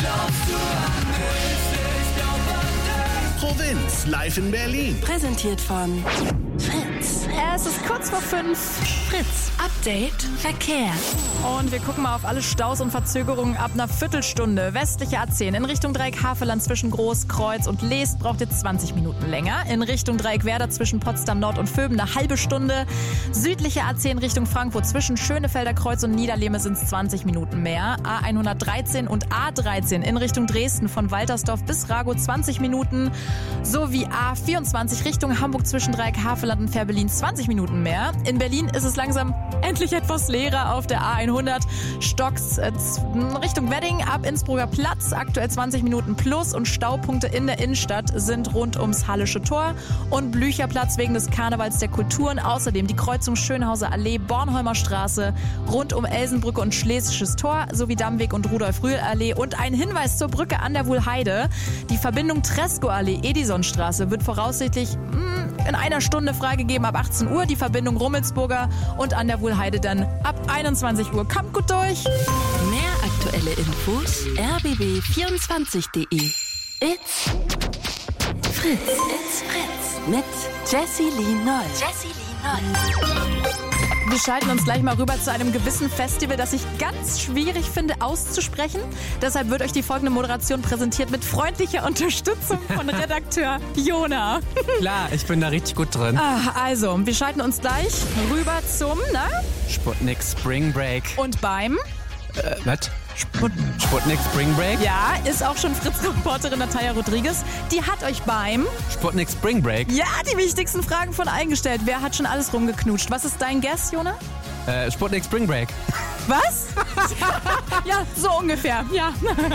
Provinz live in Berlin. Präsentiert von Fritz. Es ist kurz vor fünf. Fritz. Update Verkehr. Und wir gucken mal auf alle Staus und Verzögerungen ab einer Viertelstunde. Westliche A zehn in Richtung Dreieck Havelland zwischen Großkreuz und Leest braucht ihr zwanzig Minuten länger. In Richtung Dreieck Werder zwischen Potsdam Nord und Vöben eine halbe Stunde. Südliche A zehn Richtung Frankfurt zwischen Schönefelder Kreuz und Niederlehme sind es zwanzig Minuten mehr. A hundertdreizehn und A dreizehn in Richtung Dresden von Waltersdorf bis Ragow zwanzig Minuten. Sowie A vierundzwanzig Richtung Hamburg zwischen Dreieck Havelland und Fährberlin zwanzig Minuten mehr. In Berlin ist es langsam endlich etwas leerer auf der A hundert. Stocks äh, Richtung Wedding ab Innsbrucker Platz, aktuell zwanzig Minuten plus und Staupunkte in der Innenstadt sind rund ums Hallische Tor und Blücherplatz wegen des Karnevals der Kulturen. Außerdem die Kreuzung Schönhauser Allee, Bornholmer Straße, rund um Elsenbrücke und Schlesisches Tor sowie Dammweg und Rudolf-Rühl-Allee. Und ein Hinweis zur Brücke an der Wuhlheide. Die Verbindung Tresco-Allee, Edisonstraße wird voraussichtlich mh, in einer Stunde freigegeben ab achtzehn Uhr. Die Verbindung Rummelsburger und an der Wuhlheide dann ab einundzwanzig Uhr. Kommt gut durch. Mehr aktuelle Infos r b b vierundzwanzig punkt de. It's Fritz. It's Fritz. Mit Jessie Lee Noll. Jessie Lee Noll. Wir schalten uns gleich mal rüber zu einem gewissen Festival, das ich ganz schwierig finde auszusprechen. Deshalb wird euch die folgende Moderation präsentiert mit freundlicher Unterstützung von Redakteur Jona. Klar, ich bin da richtig gut drin. Ah, also, wir schalten uns gleich rüber zum, na? Sputnik Spring Break. Und beim? Äh, was? Sput Sputnik Spring Break? Ja, ist auch schon Fritz-Reporterin Natalia Rodriguez. Die hat euch beim Sputnik Spring Break? Ja, die wichtigsten Fragen von eingestellt. Wer hat schon alles rumgeknutscht? Was ist dein Guess, Jona? Äh, Sputnik Spring Break. Was? Ja, so ungefähr, ja.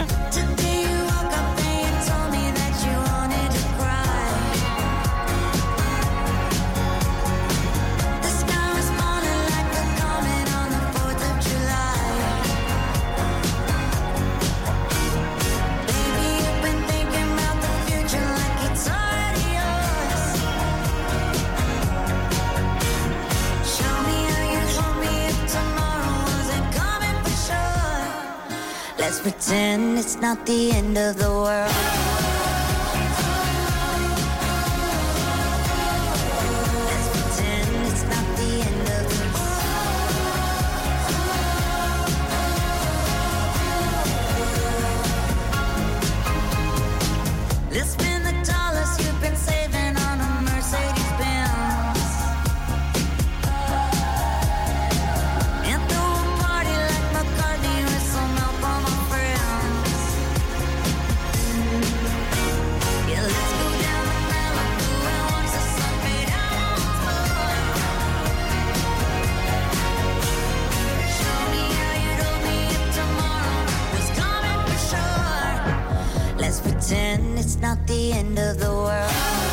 Let's pretend it's not the end of the world. Let's pretend it's not the end of the world. Let's spend the dollars you've been saving on a Mercedes Benz. And throw a party like McCartney with some help on my friends. Yeah, let's go down to Malibu and watch the sun fade out on tour. Show me how you told me if tomorrow was coming for sure. Let's pretend it's not the end of the world.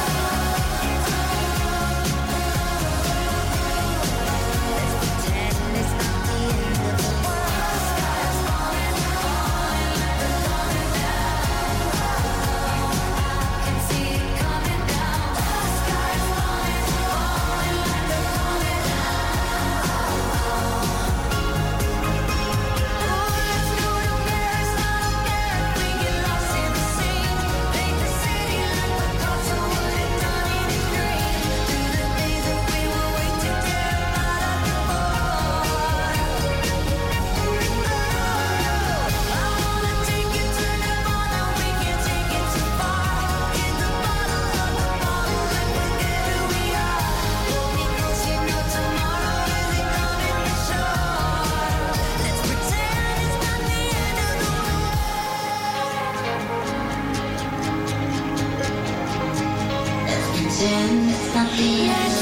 Pretend it's not the end.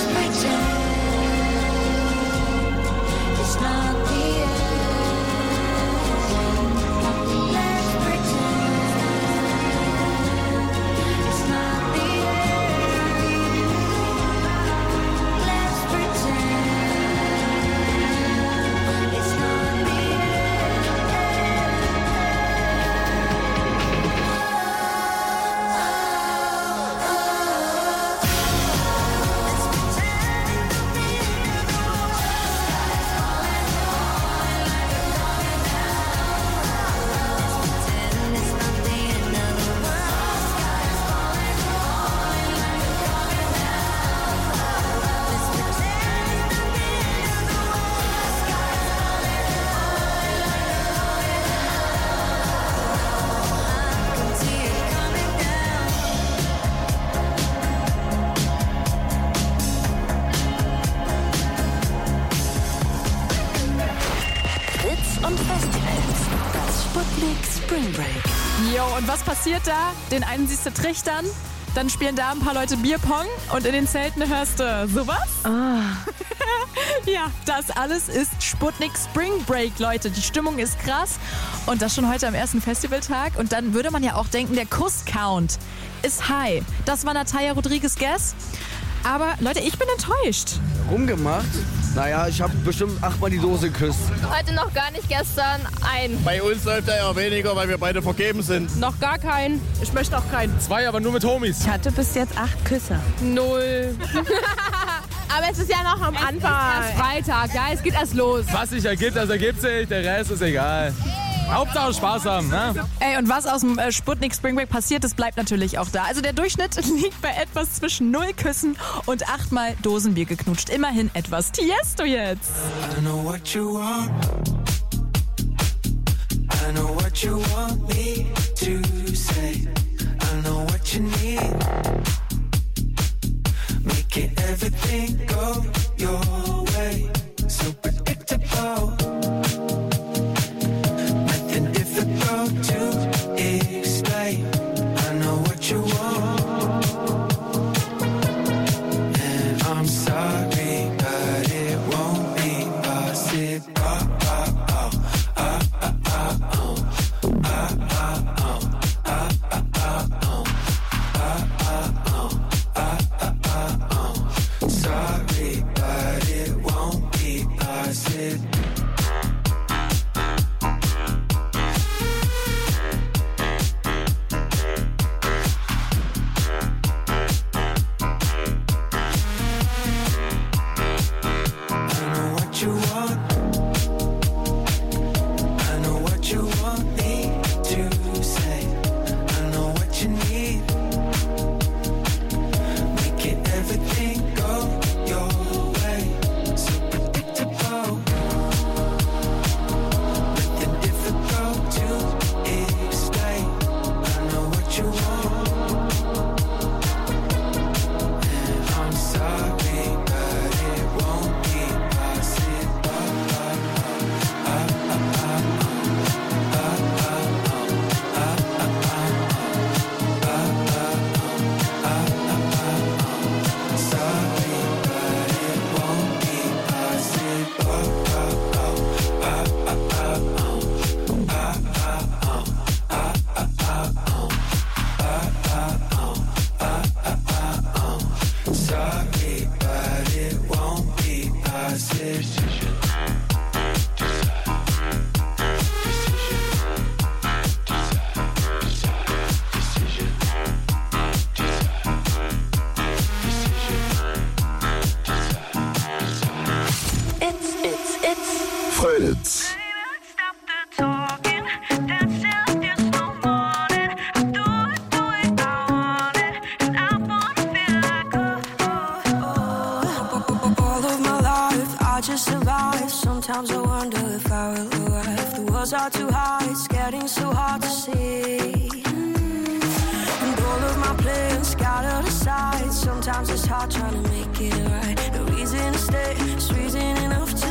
It's not the end. Let's pretend it's not the end. Let's pretend it's not the end. Spring Break. Jo, und was passiert da? Den einen siehst du trichtern, dann spielen da ein paar Leute Bierpong und in den Zelten hörst du sowas? Ah. Ja, das alles ist Sputnik Spring Break, Leute. Die Stimmung ist krass und das schon heute am ersten Festivaltag. Und dann würde man ja auch denken, der Kuss-Count ist high. Das war Natalia Rodriguez Guess. Aber Leute, ich bin enttäuscht. Rumgemacht? Naja, ich habe bestimmt achtmal die Dose geküsst. Heute noch gar nicht, gestern ein. Bei uns läuft er ja weniger, weil wir beide vergeben sind. Noch gar keinen. Ich möchte auch keinen. Zwei, aber nur mit Homies. Ich hatte bis jetzt acht Küsse. Null. Aber es ist ja noch am es Anfang. Es ist erst Freitag, ja, es geht erst los. Was sich ergibt, das ergibt sich. Der Rest ist egal. Hauptsache Spaß haben, ne? Ey, und was aus dem äh, Sputnik Spring Break passiert, das bleibt natürlich auch da. Also der Durchschnitt liegt bei etwas zwischen null Küssen und achtmal Dosenbier geknutscht. Immerhin etwas. Tiesto jetzt. I know what you want. I know what you want me to say. I know what you need. Making everything go your way. So predictable. Nothing difficult to explain. I know what you want. And I'm sorry, but it won't be possible. Sorry, but it won't be possible. Fröhlich. Sometimes I wonder if I will arrive. The worlds are too high, it's getting so hard to see. And all of my plans scattered aside. Sometimes it's hard trying to make it right. The reason to stay is reason enough to